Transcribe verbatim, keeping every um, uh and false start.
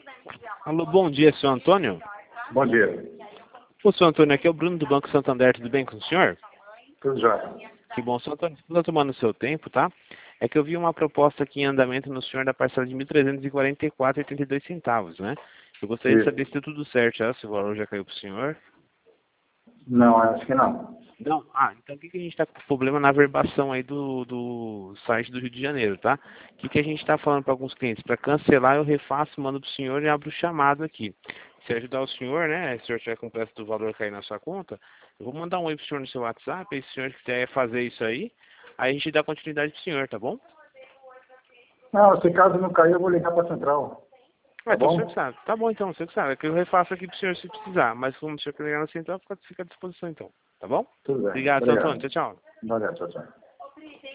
Alô, bom dia, senhor Antônio. Bom dia. Ô, senhor Antônio, aqui é o Bruno do Banco Santander, tudo bem com o senhor? Tudo já. Que bom, senhor Antônio, não estou tomando o seu tempo, tá? É que eu vi uma proposta aqui em andamento no senhor da parcela de mil trezentos e quarenta e quatro reais e oitenta e dois centavos, né? Eu gostaria de Isso. saber se deu tudo certo, já, se o valor já caiu para o senhor. Não, acho que não. Não? Ah, então o que, que a gente está com problema na verbação aí do, do site do Rio de Janeiro, tá? O que, que a gente está falando para alguns clientes? Para cancelar, eu refaço, mando para o senhor e abro o chamado aqui. Se ajudar o senhor, né? Se o senhor tiver completo do valor cair na sua conta, eu vou mandar um oi pro senhor no seu WhatsApp, e se o senhor quiser fazer isso aí, aí a gente dá continuidade pro senhor, tá bom? Não, se caso não cair, eu vou ligar para a central. Ah, Tá então o bom? senhor que sabe. Tá bom então, o senhor que sabe. É que eu refaço aqui pro senhor se precisar, mas como o senhor quer ligar na central, fica, fica à disposição então, tá bom? Tudo bem. Obrigado, seu Antônio. Obrigado. Tchau, tchau. Valeu, tchau, tchau.